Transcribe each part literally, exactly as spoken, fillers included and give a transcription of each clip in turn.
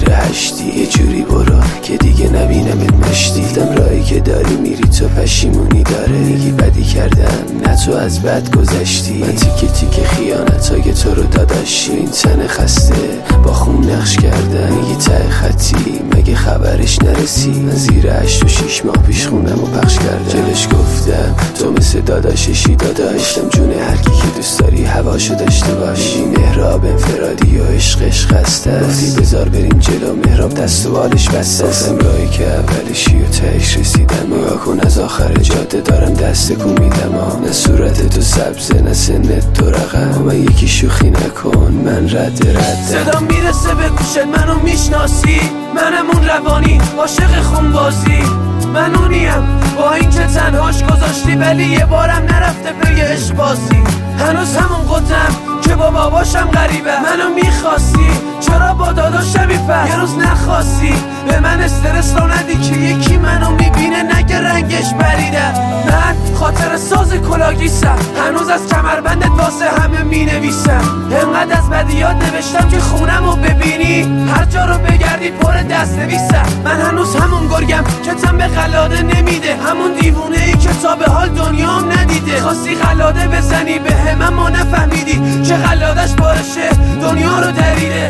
زیر هشتی یه جوری برو که دیگه نبینمت مشتی. دیدم راهی که داری میری تو پشیمونی داره، میگی بدی کردم نه تو از بد گذشتی. من تیکه تیکه خیانتای تو رو داداشی، این تن خسته با خون نقش کردن. میگی ته خطی مگه خبرش نرسی؟ من زیر هشت و شیش ماه پیش خونم و پخش کردم. جلش گفتم تو مثل داداششی داداشتم، جون هرکی که دوست داری هواشو داشته باشی. مهراب انفرادی و عشقش خسته، گفتی بذار بریم جلو مهراب دست و بالش بسته. گفتم راهی که اولشی و تهش رسیدم، نگاه کن از آخر جاده دارم دست کو میدم. نه صورت تو سبزه نه سنت تو رقم، من یکی شوخی نکن من رد رد. صدا میرسه به گوشت منو میشناسی، منم اون روانی عاشق خونبازی. من اونیم با این که تنهاش گذاشتی ولی یه بارم نرفته پی عشق بازی. هنوز همون قطم که با باباشم غریبه، منو میخواستی چرا با داداشم میپس یه روز نخواستی به من استرس رو ندی که یکی منو میبینه نگه رنگش بریده. من خاطر ساز کلاگیسم، هنوز از کمربندت واسه همه مینویسم. انقدر از بدیات نوشتم که خونم رو ببینی هر جا رو بگردی پر دست نویسم. من هنوز همون گرگم که تن به قلاده نمیده، همون دیوونه ای که تا به حال دنیام ندیده. خواستی قلاده بزنی به هم اما نفهمیدی که قلادش بارشه دنیا رو دریده.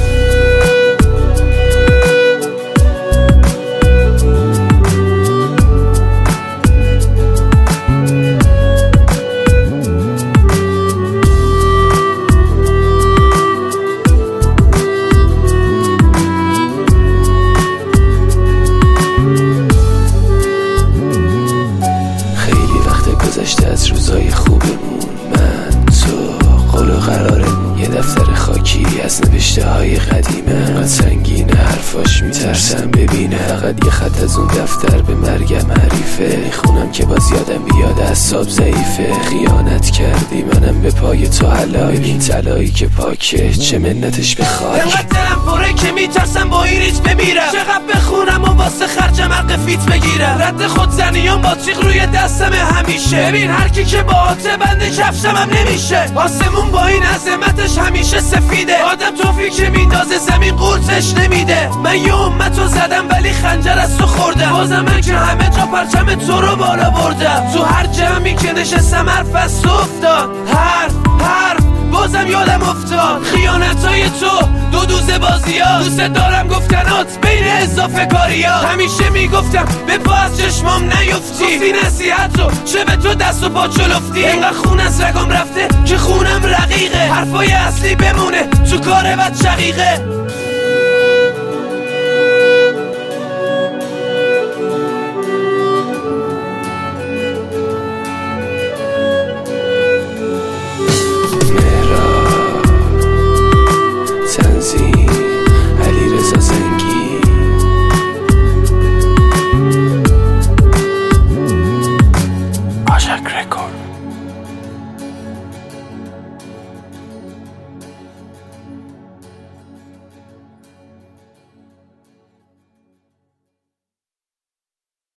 گذشته از روزای خوبمون، من تو قول و قرارمون. یه دفتر خاکی از نوشته های قدیمه، انقدر سنگینه حرفاش میترسم ببینه. فقط یه خط از اون دفتر به مرگم حریفه، میخونم که باز یادم بیاد اعصاب ضعیفه. خیانت کردی منم به پای تو حلای، ببین طلایی که پاکه چه منتش به خاک. انقدر دلم پره که میترسم با این ریچ بمیرم، چقدر بخونم و واسه خرجم حق فیت بگیرم. رد خود زنیان با تیغ روی دستم همیشه، ببین هر کی که با آته بنده کفشم هم نمیشه. آسمون با این عظمتش همیشه سفیده، آدم توفی که میندازه زمین قورتش نمیده. من یه امتو زدم ولی خنجر از تو خوردم، بازم من که همه جا پرچم تو رو بالا بردم. تو هر جمعی که نشستم حرف از تو افتاد، حرف حرف بازم یادم افتاد. خیانتای تو دو دوزه بازی ها، دوست دارم گفتنات بین اضافه کاری ها. همیشه میگفتم به پا از چشمام نیفتی، گفتی نصیحت رو چه به تو دست و پا چلفتی. اینقدر خون از رگام رفته که خونم رقیقه، حرفای اصلی بمونه تو کار بد شقیقه.